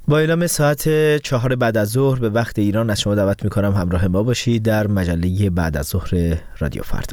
با اعلام ساعت 4 بعد از ظهر به وقت ایران از شما دعوت میکنم همراه ما باشید در مجله بعد از ظهر رادیو فردا.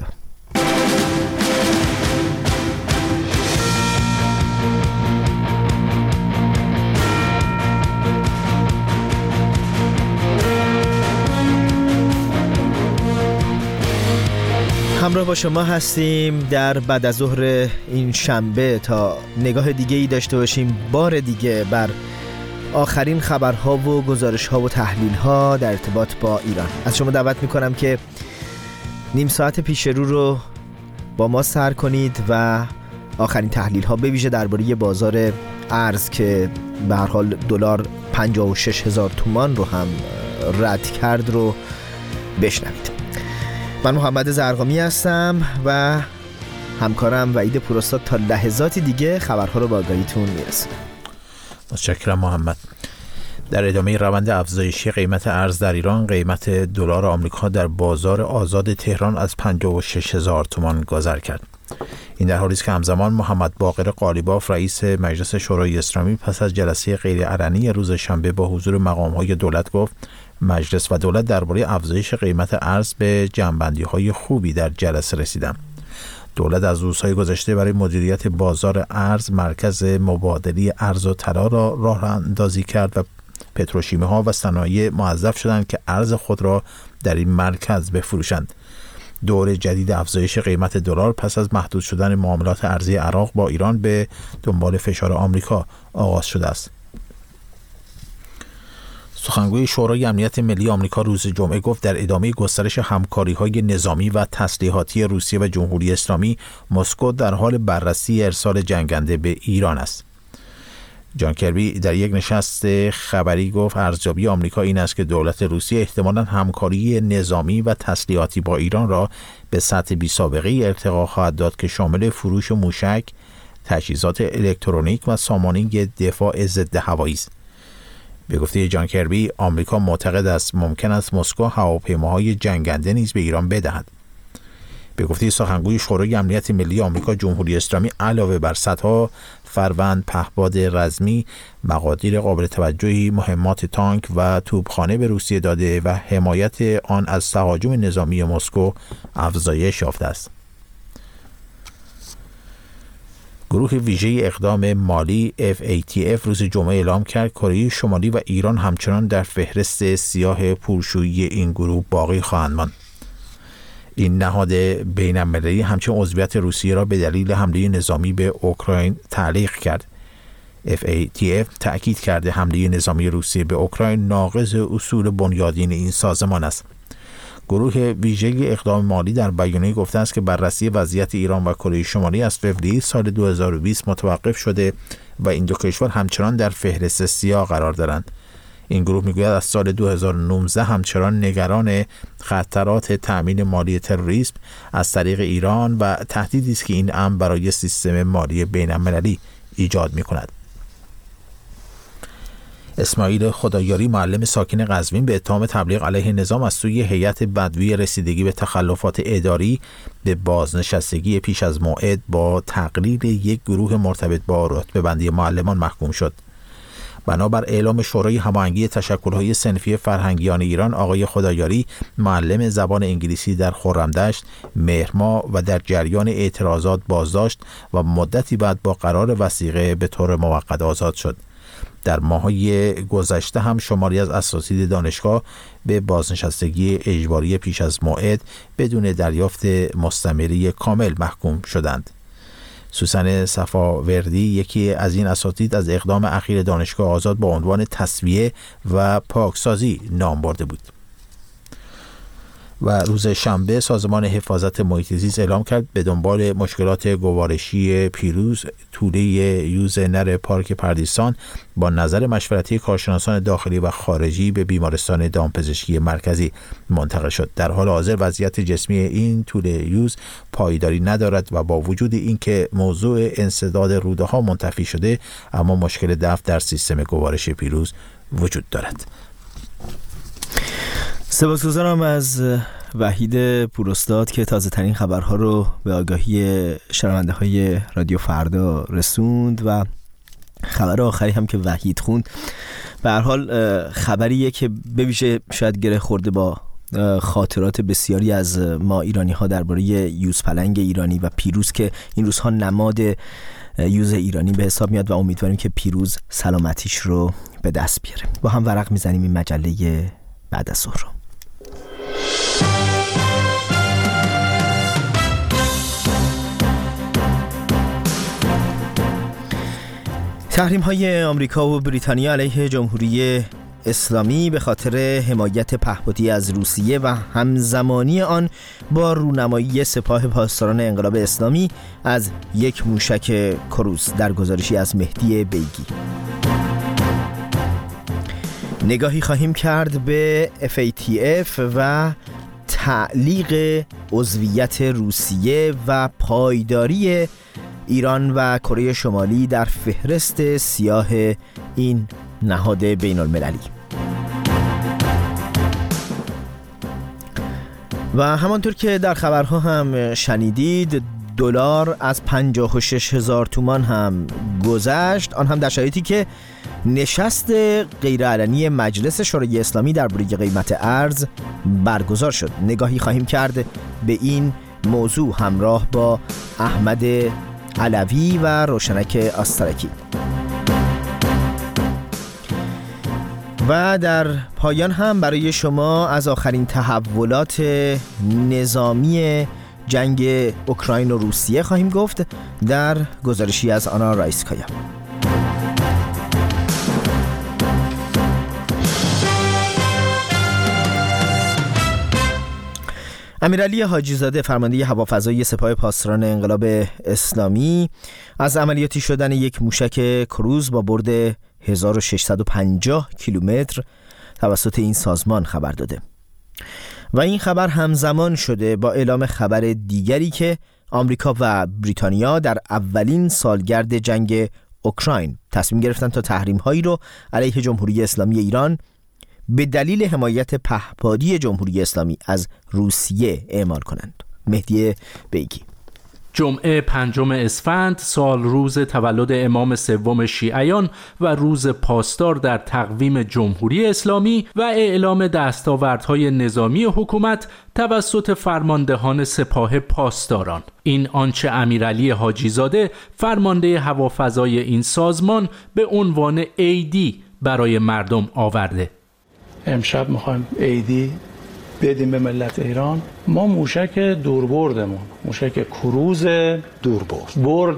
همراه با شما هستیم در بعد از ظهر این شنبه تا نگاه دیگه ای داشته باشیم بار دیگه بر آخرین خبرها و گزارش‌ها و تحلیل‌ها در ارتباط با ایران. از شما دعوت می‌کنم که نیم ساعت پیش رو با ما سر کنید و آخرین تحلیل‌ها به ویژه درباره بازار ارز که به هر حال دلار 56,000 تومان رو هم رد کرد رو بشنوید. من محمد زرقامی هستم و همکارم وحید پوراستاد تا لحظاتی دیگه خبرها رو با آگاهیتون میرسونم. متشکرم محمد. در ادامه روند افزایشی قیمت ارز در ایران، قیمت دلار آمریکا در بازار آزاد تهران از 56,000 تومان گذر کرد. این در حالی است که همزمان محمد باقر قالیباف رئیس مجلس شورای اسلامی پس از جلسه غیرعلنی روز شنبه با حضور مقام‌های دولت گفت مجلس و دولت درباره افزایش قیمت ارز به جمع‌بندی‌های خوبی در جلسه رسیدند. دولت از روزهای گذشته برای مدیریت بازار ارز مرکز مبادله ارز و طلا را راه اندازی کرد و پتروشیمی‌ها و صنایع موظف شدند که ارز خود را در این مرکز بفروشند. دور جدید افزایش قیمت دلار پس از محدود شدن معاملات ارزی عراق با ایران به دنبال فشار آمریکا آغاز شده است. سخنگوی شورای امنیت ملی آمریکا روز جمعه گفت در ادامه گسترش همکاری‌های نظامی و تسلیحاتی روسیه و جمهوری اسلامی، مسکو در حال بررسی ارسال جنگنده به ایران است. جان کربی در یک نشست خبری گفت ارزیابی آمریکا این است که دولت روسیه احتمالاً همکاری نظامی و تسلیحاتی با ایران را به سطح بی‌سابقه‌ای ارتقا خواهد داد که شامل فروش موشک، تجهیزات الکترونیک و سامانه دفاع ضد هوایی است. به گفته جان کربی، آمریکا معتقد است ممکن است مسکو هواپیماهای جنگنده نیز به ایران بدهد. به گفته سخنگوی شورای امنیت ملی آمریکا، جمهوری اسلامی علاوه بر صدها فروند پهپاد رزمی، مقادیر قابل توجهی مهمات تانک و توپخانه به روسیه داده و حمایت آن از تهاجم نظامی مسکو افزایش یافته است. گروه ویژه اقدام مالی FATF روز جمعه اعلام کرد کره شمالی و ایران همچنان در فهرست سیاه پرشویی این گروه باقی خواهند ماند. این نهاد بین‌المللی همچنین عضویت روسیه را به دلیل حمله نظامی به اوکراین تعلیق کرد. FATF تأکید کرده حمله نظامی روسیه به اوکراین ناقض اصول بنیادین این سازمان است. گروه ویژه اقدام مالی در بیانیه گفته است که بررسی وضعیت ایران و کره شمالی از فوریه سال 2020 متوقف شده و این دو کشور همچنان در فهرست سیاه قرار دارند. این گروه میگوید از سال 2019 همچنان نگران خطرات تأمین مالی تروریسم از طریق ایران و تهدیدی است که این امر برای سیستم مالی بین‌المللی ایجاد می‌کند. اسماعیل خدایاری، معلم ساکن قزوین، به اتهام تبلیغ علیه نظام از سوی هیئت بدوی رسیدگی به تخلفات اداری به بازنشستگی پیش از موعد با تقلیل یک گروه مرتبط با رتبه‌بندی معلمان محکوم شد. بنابر اعلام شورای هماهنگی تشکل‌های صنفی فرهنگیان ایران، آقای خدایاری معلم زبان انگلیسی در خرمدشت، مهرماه و در جریان اعتراضات بازداشت و مدتی بعد با قرار وثیقه به طور موقت آزاد شد. در ماه‌های گذشته هم شماری از اساتید دانشگاه به بازنشستگی اجباری پیش از موعد بدون دریافت مستمری کامل محکوم شدند. سوسن صفاوردی، یکی از این اساتید، از اقدام اخیر دانشگاه آزاد با عنوان تسویه و پاکسازی نام برده بود. و روز شنبه سازمان حفاظت محیط زیست اعلام کرد به دنبال مشکلات گوارشی پیروز، توله یوز نر پارک پردیسان با نظر مشورتی کارشناسان داخلی و خارجی به بیمارستان دامپزشکی مرکزی منتقل شد. در حال حاضر وضعیت جسمی این توله یوز پایداری ندارد و با وجود اینکه موضوع انسداد روده ها منتفی شده، اما مشکل دفع در سیستم گوارش پیروز وجود دارد. سپاسگزارم از وحید پوراستاد که تازه ترین خبرها رو به آگاهی شنونده های رادیو فردا رسوند و خبر آخری هم که وحید خوند به هر حال خبریه که به ویژه شاید گره خورده با خاطرات بسیاری از ما ایرانی ها درباره یوزپلنگ ایرانی و پیروز که این روزها نماد یوز ایرانی به حساب میاد و امیدواریم که پیروز سلامتیش رو به دست بیاره. با هم ورق میزنیم این مجله بعد از ظهر. تحریم‌های آمریکا و بریتانیا علیه جمهوری اسلامی به خاطر حمایت پهپادی از روسیه و همزمانی آن با رونمایی سپاه پاسداران انقلاب اسلامی از یک موشک کروز، در گزارشی از مهدی بیگی. نگاهی خواهیم کرد به FATF و تعلیق عضویت روسیه و پایداری ایران و کره شمالی در فهرست سیاه این نهاد بین المللی. و همانطور که در خبرها هم شنیدید، دلار از 56,000 تومان هم گذشت، آن هم در شرایطی که نشست غیرعلنی مجلس شورای اسلامی درباره قیمت ارز برگزار شد. نگاهی خواهیم کرد به این موضوع همراه با احمد علوی و روشنک آسترکی. و در پایان هم برای شما از آخرین تحولات نظامی جنگ اوکراین و روسیه خواهیم گفت در گزارشی از آنا رایسکایا. امیرعلی حاجی زاده، فرمانده هوافضایی سپاه پاسداران انقلاب اسلامی، از عملیاتی شدن یک موشک کروز با برد 1650 کیلومتر توسط این سازمان خبر داده و این خبر همزمان شده با اعلام خبر دیگری که آمریکا و بریتانیا در اولین سالگرد جنگ اوکراین تصمیم گرفتن تا تحریم‌هایی رو علیه جمهوری اسلامی ایران به دلیل حمایت پهپادی جمهوری اسلامی از روسیه اعمال کنند. مهدی بیگی. جمعه 5 اسفند، سال روز تولد امام سوم شیعیان و روز پاسدار در تقویم جمهوری اسلامی و اعلام دستاوردهای نظامی حکومت توسط فرماندهان سپاه پاسداران. این آنچه امیرعلی حاجی زاده، فرمانده هوافضای این سازمان، به عنوان عیدی برای مردم آورده. امشب میخوایم عیدی بدیم به ملت ایران. ما موشک دوربردمون، موشک کروز برد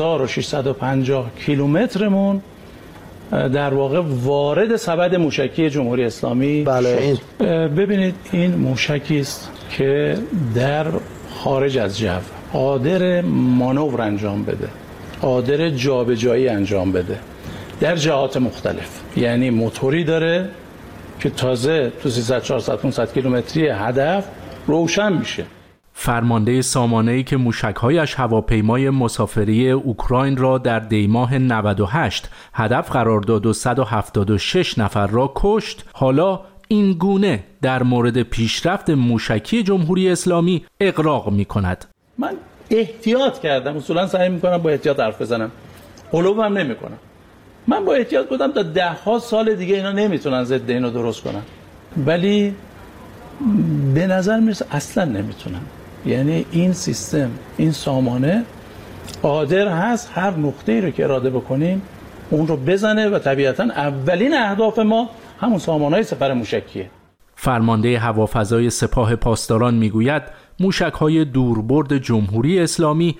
1650 کیلومترمون در واقع وارد سبد موشکی جمهوری اسلامی شد. ببینید این موشکی است که در خارج از جو قادر مانور انجام بده، قادر جابجایی انجام بده در جهات مختلف. یعنی موتوری داره که تازه تو 300 400 500 کیلومتری هدف روشن میشه. فرمانده سامانه‌ای که موشک‌هایش هواپیمای مسافری اوکراین را در دیماه 98 هدف قرار داد و 176 نفر را کشت، حالا این گونه در مورد پیشرفت موشکی جمهوری اسلامی اقراق می‌کند. من احتیاط کردم، اصولا سعی می‌کنم با احتیاط حرف بزنم، قلوبم نمی‌کنم. من با احتیاط بودم تا 10 سال دیگه اینا نمیتونن ضد اینو درست کنن، ولی به نظر میرسه اصلا نمیتونن. یعنی این سیستم، این سامانه قادر هست هر نقطه‌ای رو که اراده بکنیم اون رو بزنه و طبیعتا اولین اهداف ما همون سامانه‌های سپر موشکیه. فرمانده هوافضای سپاه پاسداران میگوید موشک‌های دوربرد جمهوری اسلامی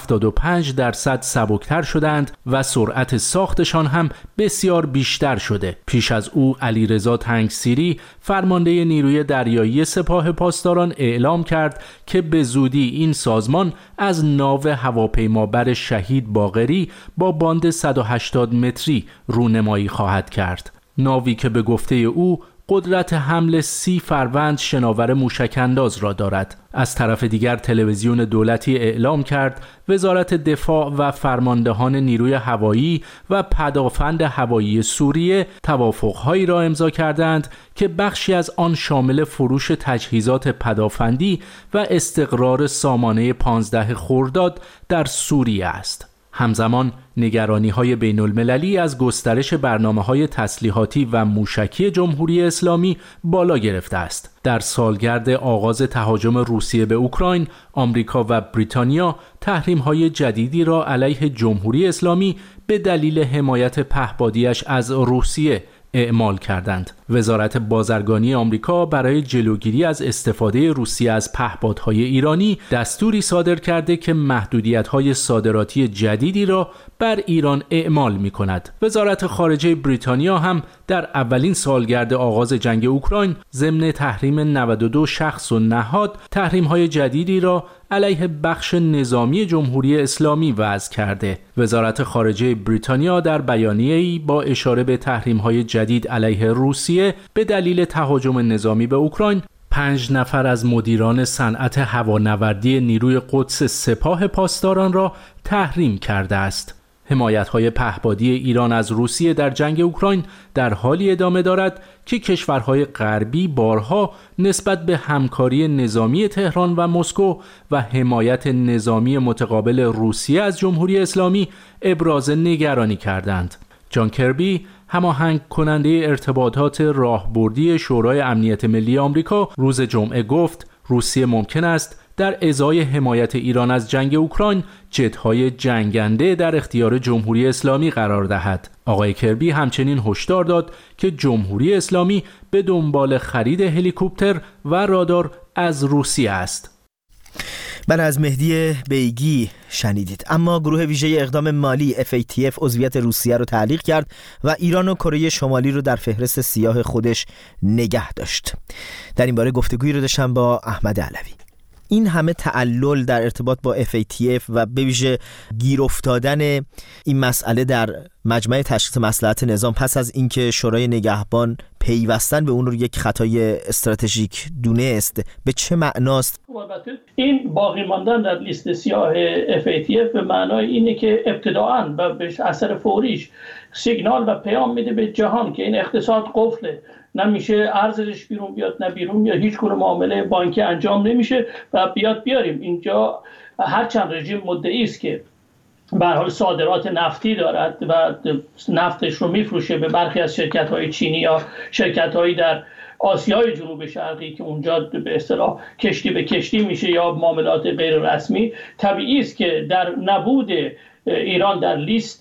75% سبکتر شدند و سرعت ساختشان هم بسیار بیشتر شده. پیش از او علیرضا تنگسیری، فرمانده نیروی دریایی سپاه پاسداران، اعلام کرد که به زودی این سازمان از ناو هواپیمابر شهید باقری با باند 180 متری رونمایی خواهد کرد. ناوی که به گفته او قدرت حمل 30 فروند شناور موشک‌انداز را دارد. از طرف دیگر تلویزیون دولتی اعلام کرد وزارت دفاع و فرماندهان نیروی هوایی و پدافند هوایی سوریه توافق‌هایی را امضا کردند که بخشی از آن شامل فروش تجهیزات پدافندی و استقرار سامانه 15 خرداد در سوریه است. همزمان نگرانی‌های بین‌المللی از گسترش برنامه‌های تسلیحاتی و موشکی جمهوری اسلامی بالا گرفته است. در سالگرد آغاز تهاجم روسیه به اوکراین، آمریکا و بریتانیا تحریم‌های جدیدی را علیه جمهوری اسلامی به دلیل حمایت پهپادی‌اش از روسیه اعمال کردند. وزارت بازرگانی آمریکا برای جلوگیری از استفاده روسیه از پهپادهای ایرانی دستوری صادر کرده که محدودیت‌های صادراتی جدیدی را بر ایران اعمال می‌کند. وزارت خارجه بریتانیا هم در اولین سالگرد آغاز جنگ اوکراین ضمن تحریم 92 شخص و نهاد تحریم‌های جدیدی را علیه بخش نظامی جمهوری اسلامی وضع کرده. وزارت خارجه بریتانیا در بیانیه‌ای با اشاره به تحریم‌های جدید علیه روسیه به دلیل تهاجم نظامی به اوکراین 5 نفر از مدیران صنعت هوانوردی نیروی قدس سپاه پاسداران را تحریم کرده است. حمایت‌های پهپادی ایران از روسیه در جنگ اوکراین در حالی ادامه دارد که کشورهای غربی بارها نسبت به همکاری نظامی تهران و مسکو و حمایت نظامی متقابل روسیه از جمهوری اسلامی ابراز نگرانی کردند. جان کربی، هماهنگ کننده ارتباطات راهبردی شورای امنیت ملی آمریکا، روز جمعه گفت روسیه ممکن است در ازای حمایت ایران از جنگ اوکراین جت‌های جنگنده در اختیار جمهوری اسلامی قرار دهد. آقای کربی همچنین هشدار داد که جمهوری اسلامی به دنبال خرید هلیکوپتر و رادار از روسیه است. بله، از مهدی بیگی شنیدید. اما گروه ویژه اقدام مالی FATF عضویت روسیه رو تعلیق کرد و ایران و کره شمالی رو در فهرست سیاه خودش نگه داشت. در این باره گفتگویی رو داشتم با احمد علوی. این همه تعلل در ارتباط با FATF و به ویژه گیر افتادن این مسئله در مجمع تشخیص مصلحت نظام پس از اینکه شورای نگهبان پیوستن به اون رو یک خطای استراتژیک دونست، به چه معناست؟ این باقی ماندن در لیست سیاه FATF به معنای اینه که ابتداعاً و به اثر فوریش سیگنال و پیام میده به جهان که این اقتصاد قفله، نمیشه ارزش بیرون بیاد، نه بیرون میاد، هیچ گونه معامله بانکی انجام نمیشه و بیاریم اینجا. هرچند رژیم مدعی است که به هر حال صادرات نفتی دارد و نفتش رو میفروشه به برخی از شرکت‌های چینی یا شرکت‌هایی در آسیای جنوب شرقی که اونجا به اصطلاح کشتی به کشتی میشه یا معاملات غیر رسمی، طبیعی است که در نبود ایران در لیست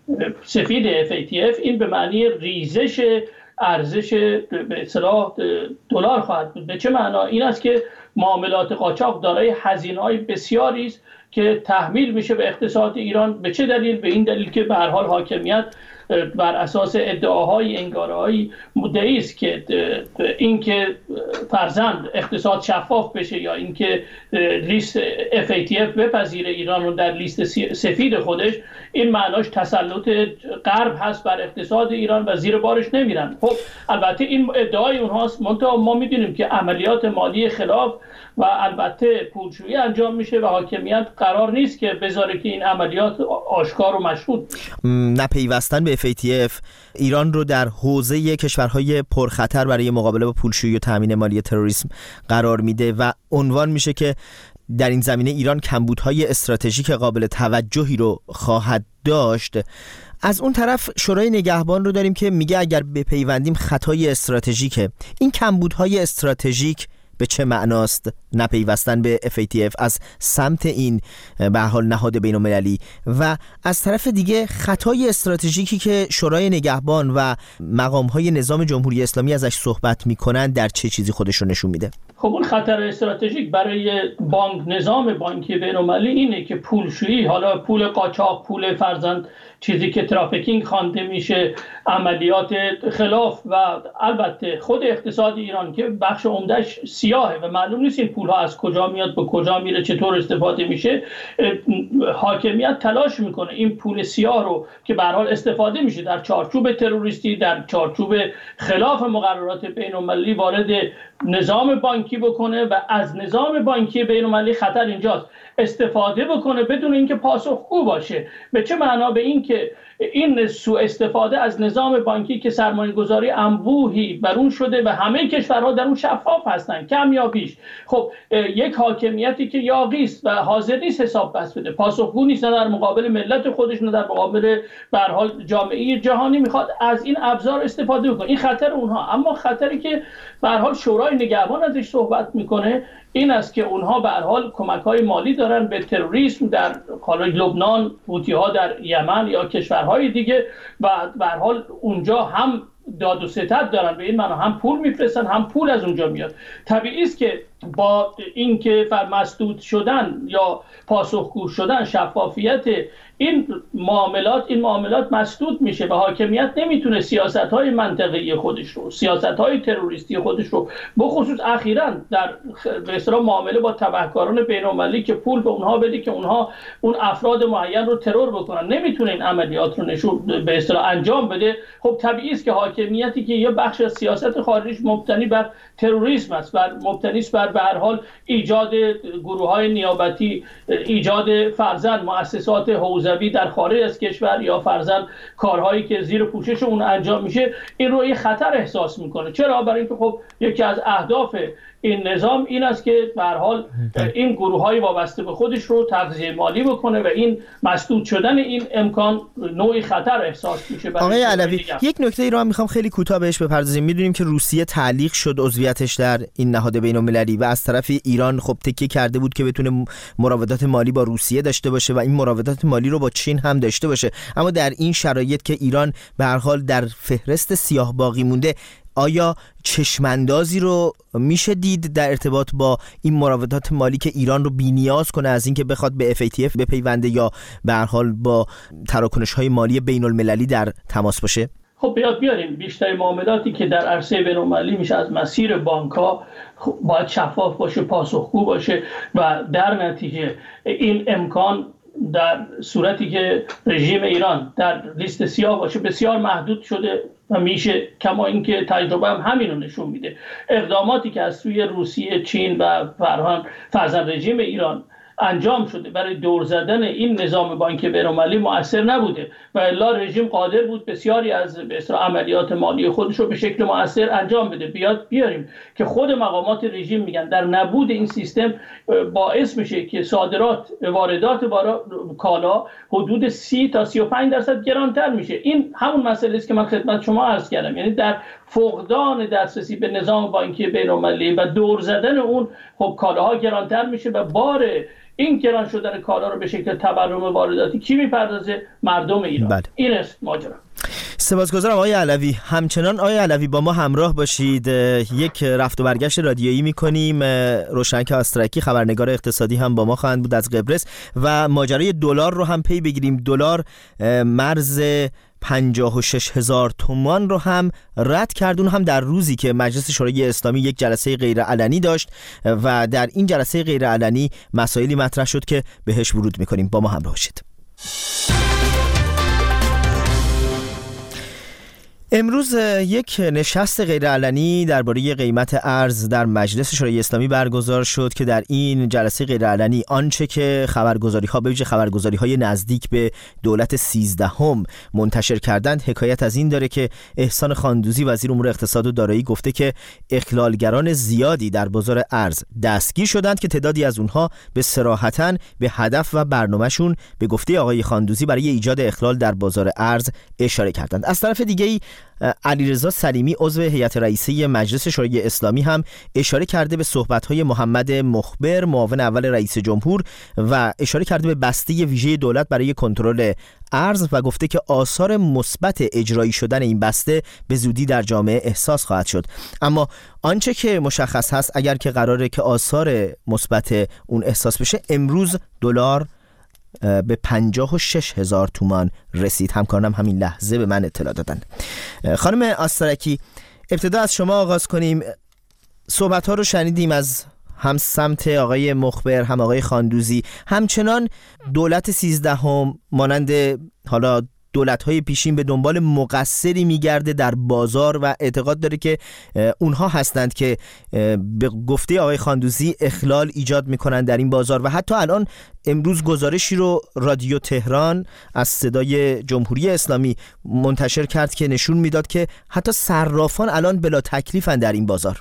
سفید FATF این به معنی ریزش ارزش به اصطلاح دلار خواهد بود. به چه معنا؟ این است که معاملات قاچاق دارای هزینه‌های بسیاری است که تحمیل میشه به اقتصاد ایران. به چه دلیل؟ به این دلیل که به هر حال حاکمیت بر اساس ادعاهای انگاره‌های مدعی است که اینکه فرضاً اقتصاد شفاف بشه یا اینکه لیست FATF بپذیره ایران رو در لیست سفید خودش، این معناش تسلط غرب هست بر اقتصاد ایران و زیر بارش نمیرن. خب البته این ادعای اونهاست، منتها ما میدونیم که عملیات مالی خلاف و البته پولشویی انجام میشه و حاکمیت قرار نیست که بذاره که این عملیات آشکار و مشهود بشه. نپیوستن به FATF ایران رو در حوزه کشورهای پرخطر برای مقابله با پولشویی و تامین مالی تروریسم قرار میده و عنوان میشه که در این زمینه ایران کمبودهای استراتژیک قابل توجهی رو خواهد داشت. از اون طرف شورای نگهبان رو داریم که میگه اگر بپیوندیم خطای استراتژیکه. این کمبودهای استراتژیک به چه معناست نپیوستن به FATF از سمت این به حال نهاد بین‌المللی و از طرف دیگه خطای استراتژیکی که شورای نگهبان و مقام‌های نظام جمهوری اسلامی ازش صحبت می‌کنن در چه چیزی خودش رو نشون میده؟ خب اون خطر استراتژیک برای نظام بانکی بین‌المللی اینه که پولشویی، حالا پول قاچاق، پول فرزند چیزی که ترافیکینگ خوانده میشه، عملیات خلاف و البته خود اقتصاد ایران که بخش عمدهش سیاهه و معلوم نیست این پولها از کجا میاد، به کجا میره، چطور استفاده میشه. حاکمیت تلاش میکنه این پول سیاه رو که به هر حال استفاده میشه در چارچوب تروریستی، در چارچوب خلاف مقررات بین‌المللی وارد نظام بانکی بکنه و از نظام بانکی بین‌المللی خطر اینجاست استفاده بکنه بدون اینکه پاسخگو باشه. به چه معنا؟ به این که این سوء استفاده از نظام بانکی که سرمایه‌گذاری انبوهی بر اون شده و همه کشورها در اون شفاف هستن کم یا بیش. خب یک حاکمیتی که یاغی است و حاضر نیست حساب پس بده، پاسخگو نیست، نه در مقابل ملت خودش نه در مقابل به هر حال جامعه جهانی، میخواد از این ابزار استفاده کنه. این خطر اونها. اما خطری که به هر حال شورای نگهبان ازش صحبت میکنه این است که اونها به هر حال کمک‌های مالی دارن به تروریسم در لبنان، حوثی‌ها در یمن یا کشورهای دیگه، و به هر حال اونجا هم داد و ستد دارن، به این معنا هم پول میفرستن هم پول از اونجا میاد. طبیعی است که با اینکه مسدود شدن یا پاسخگو شدن شفافیت این معاملات مسدود میشه و حاکمیت نمیتونه سیاست‌های منطقه‌ای خودش رو، سیاست‌های تروریستی خودش رو، بخصوص اخیراً در به اصطلاح معامله با تبهکاران بین‌المللی که پول به اونها بده که اونها اون افراد معین رو ترور بکنن، نمیتونه این عملیات رو به اصطلاح انجام بده. خب طبیعی است که حاکمیتی که یه بخش از سیاست خارجیش مبتنی بر تروریسم است، مبتنی است بر به هر حال ایجاد گروه‌های نیابتی، ایجاد فرزند مؤسسات حوزوی در خارج از کشور یا فرزند کارهایی که زیر پوشش اون انجام میشه، این رو یه خطر احساس میکنه. چرا؟ برای اینکه خب یکی از اهداف این نظام این است که به هر حال این گروه‌های وابسته به خودش رو تغذیه مالی بکنه و این مسدود شدن این امکان نوعی خطر احساس میشه. آقای علوی، یک نکته ای رو هم میخوام خیلی کوتاه بهش بپردازیم. میدونیم که روسیه تعلیق شد عضویتش در این نهاد بین‌المللی و از طرف ایران خب تکیه کرده بود که بتونه مراودات مالی با روسیه داشته باشه و این مراودات مالی رو با چین هم داشته باشه. اما در این شرایط که ایران به هر حال در فهرست سیاه باقی مونده، آیا چشماندازی رو میشه دید در ارتباط با این مراودات مالی که ایران رو بی‌نیاز کنه از اینکه بخواد به FATF بپیونده یا به هر حال با تراکنش‌های مالی بین‌المللی در تماس باشه؟ خب بیاریم بیشتر معاملاتی که در عرصه بین‌المللی میشه از مسیر بانک‌ها باید شفاف باشه، پاسخگو باشه و در نتیجه این امکان در صورتی که رژیم ایران در لیست سیاه باشه بسیار محدود شده و میشه، کما اینکه تجربه هم همین رو نشون میده. اقداماتی که از سوی روسیه، چین و فرزند رژیم ایران انجام شده برای دور زدن این نظام بانک بین‌المللی مؤثر نبوده و الا رژیم قادر بود بسیاری از به اصطلاح عملیات مالی خودش رو به شکل مؤثر انجام بده. بیاریم که خود مقامات رژیم میگن در نبود این سیستم باعث میشه که صادرات واردات کالا حدود 30 تا 35% گرانتر میشه. این همون مسئله است که من خدمت شما عرض کردم، یعنی در فقدان دسترسی به نظام بانکی بین‌المللی و دور زدن اون خب کالاها گرانتر میشه و بار این گران شدن کالا رو به شکل تورم وارداتی کی میپردازه؟ مردم ایران. بله. این است ماجرا. سپاسگزارم آقای علوی. همچنان آقای علوی با ما همراه باشید. یک رفت و برگشت رادیویی میکنیم. روشنک آسترکی خبرنگار اقتصادی هم با ما خواهند بود از قبرس و ماجرای دلار رو هم پی بگیریم. دلار مرز 56,000 تومان رو هم رد کرد، اون هم در روزی که مجلس شورای اسلامی یک جلسه غیرعلنی داشت و در این جلسه غیرعلنی مسائلی مطرح شد که بهش ورود میکنیم. با ما همراه باشید. امروز یک نشست غیرعلنی درباره قیمت ارز در مجلس شورای اسلامی برگزار شد که در این جلسه غیرعلنی آنچه که خبرگزاری‌ها به ویژه خبرگزاری‌های نزدیک به دولت 13 منتشر کردند حکایت از این داره که احسان خاندوزی وزیر امور اقتصاد و دارایی گفته که اخلالگران زیادی در بازار ارز دستگیر شدند که تعدادی از اونها به صراحتاً به هدف و برنامه‌شون به گفته آقای خاندوزی برای ایجاد اخلال در بازار ارز اشاره کردند. از طرف دیگه‌ای علیرضا سلیمی عضو هیئت رئیسه مجلس شورای اسلامی هم اشاره کرده به صحبت‌های محمد مخبر معاون اول رئیس جمهور و اشاره کرده به بسته ویژه دولت برای کنترل ارز و گفته که آثار مثبت اجرایی شدن این بسته به زودی در جامعه احساس خواهد شد. اما آنچه که مشخص هست اگر که قراره که آثار مثبت اون احساس بشه، امروز دلار به 56,000 تومان رسید. همکارانم همین لحظه به من اطلاع دادن. خانم آسترکی، ابتدا از شما آغاز کنیم. صحبت ها رو شنیدیم از هم سمت آقای مخبر هم آقای خاندوزی. همچنان دولت 13 مانند حالا دولت‌های پیشین به دنبال مقصری میگرده در بازار و اعتقاد داره که اونها هستند که به گفته آقای خاندوزی اخلال ایجاد میکنن در این بازار و حتی الان امروز گزارشی رو رادیو تهران از صدای جمهوری اسلامی منتشر کرد که نشون میداد که حتی صرافان الان بلا تکلیفن در این بازار.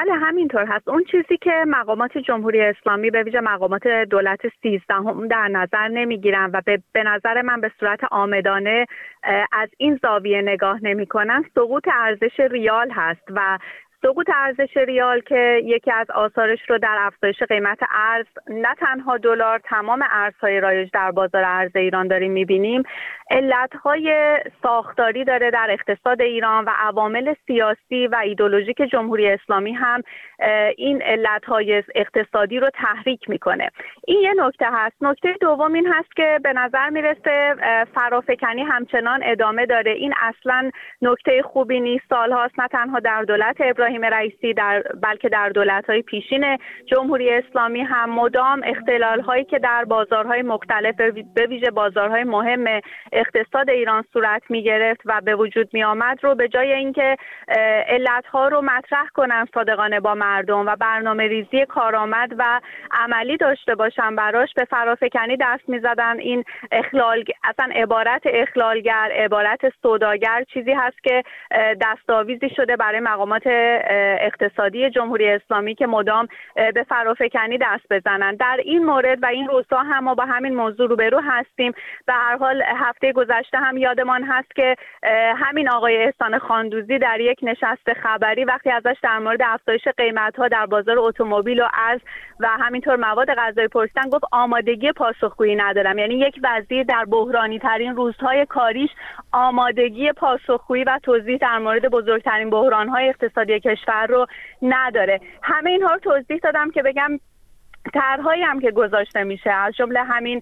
بله همینطور هست. اون چیزی که مقامات جمهوری اسلامی به ویژه مقامات دولت 13 در نظر نمیگیرن و به نظر من به صورت عامدانه از این زاویه نگاه نمیکنن، سقوط ارزش ریال هست و سقوط ارزش ریال که یکی از آثارش رو در افزایش قیمت ارز، نه تنها دلار، تمام ارزهای رایج در بازار ارز ایران داریم می‌بینیم، علت‌های ساختاری داره در اقتصاد ایران و عوامل سیاسی و ایدئولوژیک جمهوری اسلامی هم این علت‌های اقتصادی رو تحریک میکنه. این یه نکته هست. نکته دوم این هست که به نظر میرسه فرافکنی همچنان ادامه داره. این اصلاً نکته خوبی نیست. سال‌هاست نه تنها در دولت ابراهیم رئیسی بلکه در دولت‌های پیشین جمهوری اسلامی هم مدام اختلال‌هایی که در بازارهای مختلف به ویژه بازارهای مهم اقتصاد ایران صورت می‌گرفت و به وجود می‌آمد رو به جای اینکه علت‌ها رو مطرح کنن صادقانه با مردم و برنامه‌ریزی کارآمد و عملی داشته باشن براش، به فرافکنی دست می‌زدن. این اصلا عبارت اخلالگر، عبارت سوداگر چیزی هست که دستاویزی شده برای مقامات اقتصادی جمهوری اسلامی که مدام به فرافکنی دست بزنن. در این مورد و این روزها هم ما با همین موضوع روبرو هستیم. به هر حال هفته گذشته هم یادمان هست که همین آقای احسان خاندوزی در یک نشست خبری وقتی ازش در مورد افزایش قیمت‌ها در بازار اتومبیل و ارز و همینطور مواد غذایی پرسیدن، گفت آمادگی پاسخگویی ندارم. یعنی یک وزیر در بحرانی ترین روزهای کاریش آمادگی پاسخگویی و توضیح در مورد بزرگترین بحران‌های اقتصادی کشور رو نداره. همه اینها رو توضیح دادم که بگم طرحهایی هم که گذاشته میشه، از جمله همین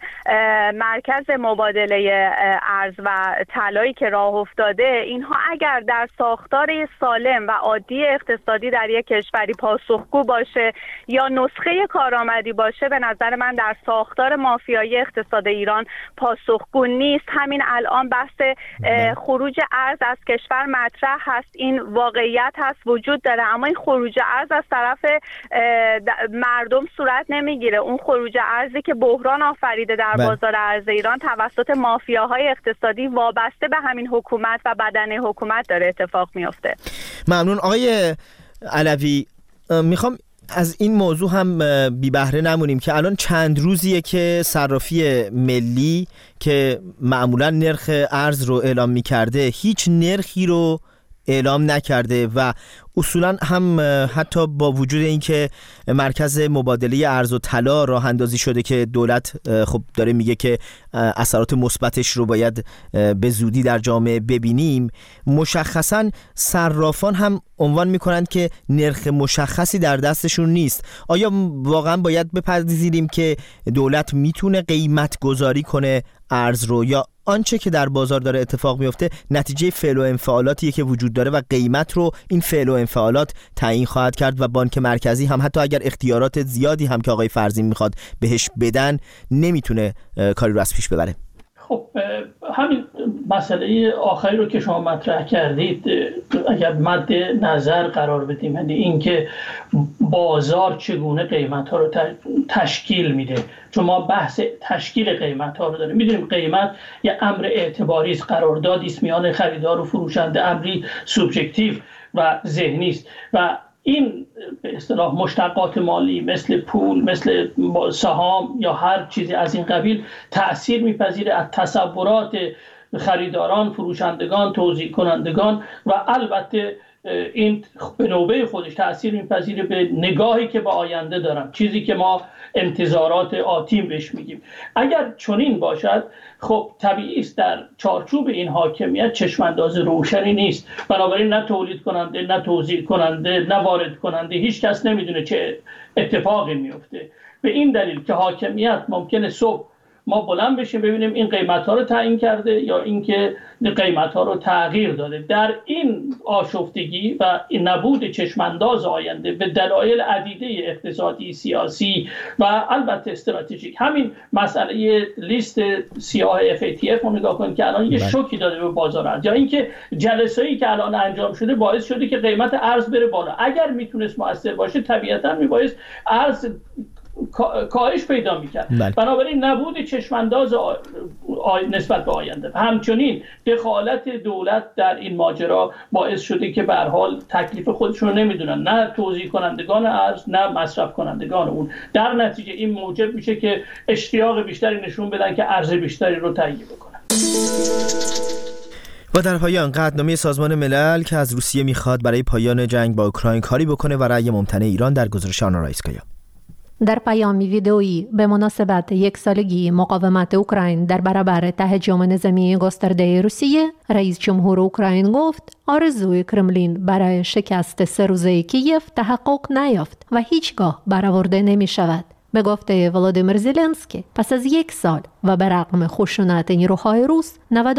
مرکز مبادله ارز و طلایی که راه افتاده، اینها اگر در ساختار سالم و عادی اقتصادی در یک کشوری پاسخگو باشه یا نسخه کارآمدی باشه، به نظر من در ساختار مافیایی اقتصاد ایران پاسخگو نیست. همین الان بحث خروج ارز از کشور مطرح هست، این واقعیت هست، وجود داره، اما این خروج ارز از طرف مردم صورت نمیگیره. اون خروج ارزی که بحران آفریده در بازار ارز ایران توسط مافیاهای اقتصادی وابسته به همین حکومت و بدنه حکومت داره اتفاق میفته. ممنون آقای علوی. میخوام از این موضوع هم بی بهره نمونیم که الان چند روزیه که صرافی ملی که معمولا نرخ ارز رو اعلام میکرده هیچ نرخی رو اعلام نکرده و اصولا هم حتی با وجود اینکه مرکز مبادله ارز و طلا راه اندازی شده که دولت خب داره میگه که اثرات مثبتش رو باید به زودی در جامعه ببینیم، مشخصا صرافان هم عنوان میکنند که نرخ مشخصی در دستشون نیست. آیا واقعا باید بپذیریم که دولت میتونه قیمت گذاری کنه ارز رو، یا آنچه که در بازار داره اتفاق میفته نتیجه فعل و انفعالاتیه که وجود داره و قیمت رو این فعل و انفعالات تعیین خواهد کرد و بانک مرکزی هم حتی اگر اختیارات زیادی هم که آقای فرزین میخواد بهش بدن نمیتونه کاری رو از پیش ببره؟ خب همین مسئله آخری رو که شما مطرح کردید اگر مد نظر قرار بدیم، یعنی اینکه بازار چگونه قیمت‌ها رو تشکیل میده، چون ما بحث تشکیل قیمت‌ها رو داریم. میدونیم قیمت یه امر اعتباری است، قراردادی است میان خریدار و فروشنده، امری سوبژکتیو و ذهنی است و این به اصطلاح مشتقات مالی مثل پول، مثل سهام یا هر چیزی از این قبیل تأثیر میپذیره از تصورات خریداران، فروشندگان، توزیع کنندگان و البته این به نوبه خودش تأثیر میپذیره به نگاهی که به آینده دارن، چیزی که ما انتظارات آتیم بهش میگیم. اگر چنین باشد خب طبیعی است در چارچوب این حاکمیت چشمانداز روشنی نیست، بنابراین نه تولید کننده، نه توزیع کننده، نه وارد کننده، هیچ کس نمیدونه چه اتفاقی میفته. به این دلیل که حاکمیت ممکنه صبح ما بلند بشیم ببینیم این قیمت ها رو تعیین کرده یا اینکه قیمت ها رو تغییر داده. در این آشفتگی و این نبود چشمانداز آینده به دلایل عدیده اقتصادی، سیاسی و البته استراتژیک، همین مسئله لیست سیاه FATF رو نگاه کنید که الان یه شوکی داده به بازار ارز، یا اینکه جلسه‌ای که الان انجام شده باعث شده که قیمت ارز بره بالا. اگر میتونست مؤثر باشه طبیعتاً میبایست ارز کاهش پیدا میکرد. بنابراین نبود چشمانداز نسبت به آینده. همچنین دخالت دولت در این ماجرا باعث شده که به هر حال تکلیف خودشون رو نمیدونن، نه توزیع کنندگان ارز نه مصرف کنندگان اون. در نتیجه این موجب میشه که اشتیاق بیشتری نشون بدن که ارز بیشتری رو تهیه بکنن. و در پایان قطعنامه سازمان ملل که از روسیه میخواد برای پایان جنگ با اوکراین کاری بکنه و رأی ممتنع ایران در گزارش آنا رایسکایا. در پیامی ویدئویی به مناسبت 1 سالگی مقاومت اوکراین در برابر تهاجم نظامی گسترده روسیه، رئیس جمهور اوکراین گفت آرزوی کرملین برای شکست 3 روزه کیف تحقق نیافت و هیچگاه برآورده نمی شود. به گفته ولادیمیر زلنسکی، پس از 1 سال و به رغم خشونت نیروهای روس،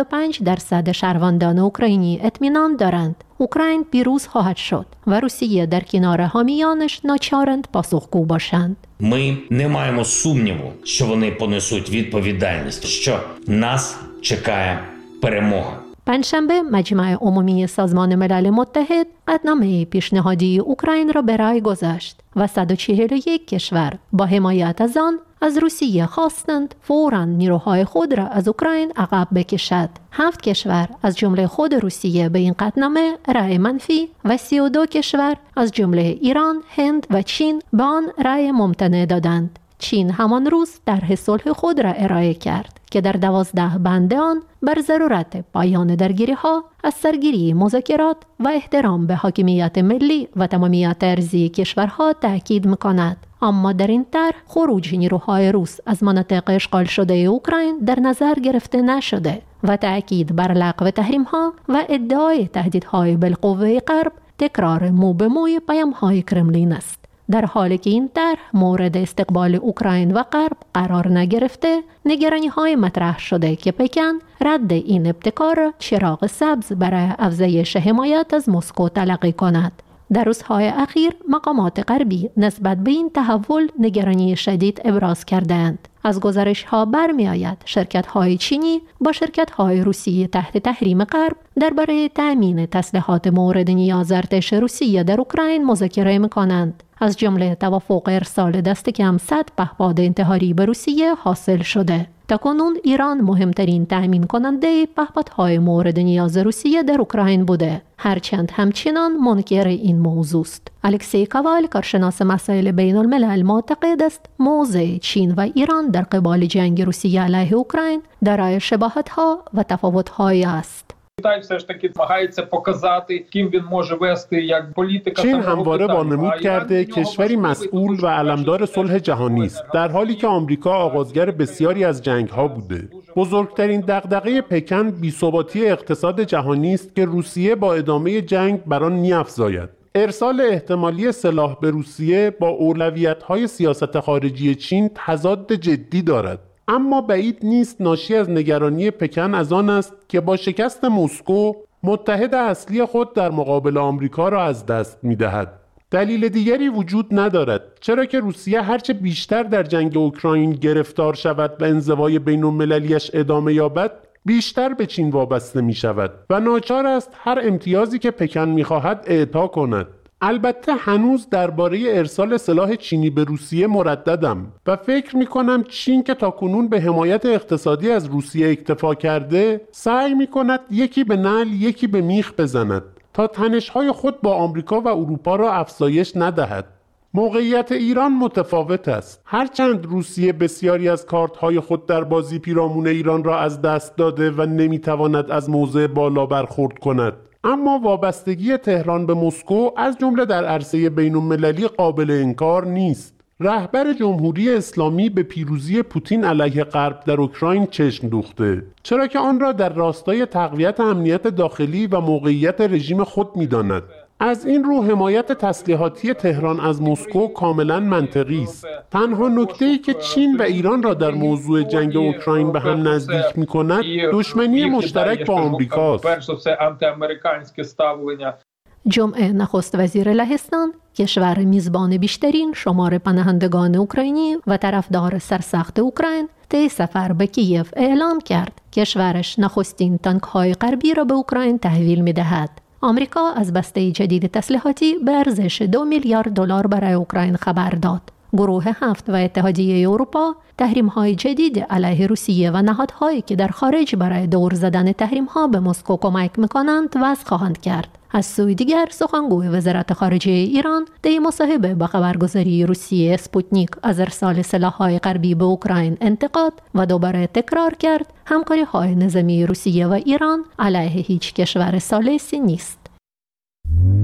95% شهروندان اوکراینی اطمینان دارند اوکراین پیروز خواهد شد و روسیه در کنار حامیانش ناچارند پاسخگو باشند. Ми не маємо сумніву, що вони понесуть відповідальність, що нас чекає перемога. پنجشنبه مجمع عمومی سازمان ملل متحد قطعنامه پیشنهادی اوکراین را به رأی گذاشت و 141 کشور با حمایت از آن از روسیه خواستند فوراً نیروهای خود را از اوکراین عقب بکشد. 7 کشور از جمله خود روسیه به این قطعنامه رأی منفی و 32 کشور از جمله ایران، هند و چین به آن رأی ممتنع دادند. چین همان روز طرح صلح خود را ارائه کرد که در 12 بند آن بر ضرورت پایان درگیری‌ها، از سرگیری مذاکرات و احترام به حاکمیت ملی و تمامیت ارضی کشورها تاکید می‌کند. اما در این طرح خروج نیروهای روس از مناطق اشغال شده اوکراین در نظر گرفته نشده و تاکید بر لغو تحریم‌ها و ادعای تهدیدهای بالقوه غرب تکرار مو به موی پیام‌های کرملین است. در حالی که این طرح مورد استقبال اوکراین و غرب قرار نگرفته، نگرانی‌های مطرح شده که پکن رد این ابتکار را چراغ سبز برای افزایش حمایت از مسکو تلقی کند. در روزهای اخیر مقامات غربی نسبت به این تحول نگرانی شدید ابراز کردند. از گزارش‌ها برمی‌آید شرکت‌های چینی با شرکت‌های روسی تحت تحریم غرب درباره تأمین تسلیحات مورد نیاز ارتش روسیه در اوکراین مذاکره می‌کنند. از جمله توافق ارسال دست کم 100 پهپاد انتحاری به روسیه حاصل شده. تاکنون ایران مهمترین تأمین کننده پهپادهای مورد نیاز روسیه در اوکراین بوده، هرچند همچنان منکر این موضوع است. الکسی کاوال، کارشناس مسائل بین الملل، معتقد است موضع چین و ایران در قبال جنگ روسیه علیه اوکراین دارای شباهت‌ها و تفاوت‌هایی است. چین همواره وانمود کرده کشوری مسئول و علمدار صلح جهانی است، در حالی که آمریکا آغازگر بسیاری از جنگ‌ها بوده. بزرگترین دغدغه پکن بی‌ثباتی اقتصاد جهانی است که روسیه با ادامه جنگ بر آن می‌افزاید. ارسال احتمالی سلاح به روسیه با اولویت‌های سیاست خارجی چین تضاد جدی دارد. اما بعید نیست ناشی از نگرانی پکن از آن است که با شکست مسکو متحد اصلی خود در مقابل آمریکا را از دست می‌دهد. دلیل دیگری وجود ندارد، چرا که روسیه هرچه بیشتر در جنگ اوکراین گرفتار شود و انزوای بین‌المللی‌اش ادامه یابد، بیشتر به چین وابسته می‌شود و ناچار است هر امتیازی که پکن می‌خواهد اعطا کند. البته هنوز درباره ارسال سلاح چینی به روسیه مرددم و فکر می‌کنم چین که تاکنون به حمایت اقتصادی از روسیه اکتفا کرده، سعی می‌کند یکی به نعل یکی به میخ بزند تا تنش‌های خود با آمریکا و اروپا را افزایش ندهد. موقعیت ایران متفاوت است. هرچند روسیه بسیاری از کارت‌های خود در بازی پیرامون ایران را از دست داده و نمی‌تواند از موضع بالا برخورد کند، اما وابستگی تهران به مسکو از جمله در عرصه بین‌المللی قابل انکار نیست. رهبر جمهوری اسلامی به پیروزی پوتین علیه غرب در اوکراین چشم دوخته، چرا که آن را در راستای تقویت امنیت داخلی و موقعیت رژیم خود می‌داند. از این رو حمایت تسلیحاتی تهران از مسکو کاملا منطقی است. تنها نکته‌ای که چین و ایران را در موضوع جنگ اوکراین به هم نزدیک می‌کند دشمنی مشترک با آمریکاست. جمعه نخست وزیر لهستان، کشور میزبان بیشترین شمار پناهندگان اوکراینی و طرفدار سرسخت اوکراین، طی سفر به کیف اعلام کرد کشورش نخستین تانک‌های غربی را به اوکراین تحویل می‌دهد. آمریکا از بسته جدید تسلیحاتی به ارزش $2 میلیارد برای اوکراین خبر داد. گروه 7 و اتحادیه اروپا تحریم‌های جدید علیه روسیه و نهادهایی که در خارج برای دور زدن تحریم‌ها به مسکو کمک می‌کنند وضع خواهند کرد. از سوی دیگر سخنگوی وزارت خارجه ایران در مصاحبه با خبرگزاری روسیه اسپوتنیک از ارسال سلاح‌های غربی به اوکراین انتقاد و دوباره تکرار کرد همکاری‌های نظامی روسیه و ایران علیه هیچ کشور ثالثی نیست.